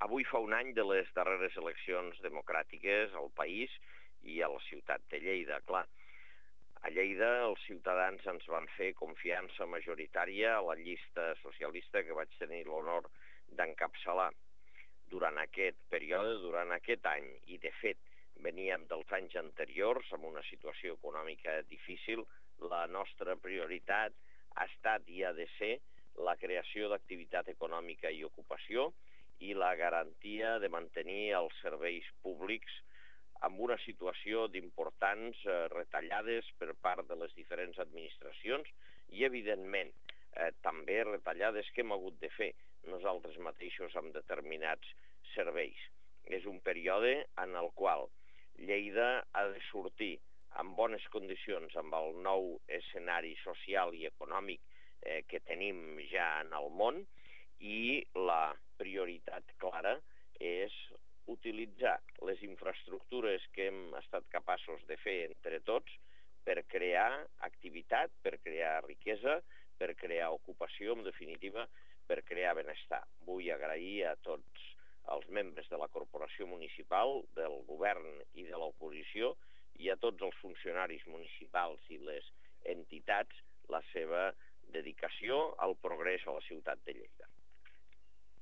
Avui fa un any de les darreres eleccions democràtiques al país i a la ciutat de Lleida. Clar, a Lleida els ciutadans ens van fer confiança majoritària a la llista socialista que vaig tenir l'honor d'encapçalar. Durant aquest període, durant aquest any, i de fet veníem dels anys anteriors amb una situació econòmica difícil, la nostra prioritat ha estat i ha de ser la creació d'activitat econòmica i ocupació i la garantia de mantenir els serveis públics amb una situació d'importants retallades per part de les diferents administracions i, evidentment, també retallades que hem hagut de fer nosaltres mateixos amb determinats serveis. És un període en el qual Lleida ha de sortir en bones condicions amb el nou escenari social i econòmic que tenim ja en el món, i la prioritat clara és utilitzar les infraestructures que hem estat capaços de fer entre tots per crear activitat, per crear riquesa, per crear ocupació, en definitiva, per crear benestar. Vull agrair a tots els membres de la corporació municipal, del govern i de l'oposició i a tots els funcionaris municipals i les entitats la seva dedicació al progrés a la ciutat de Lleida.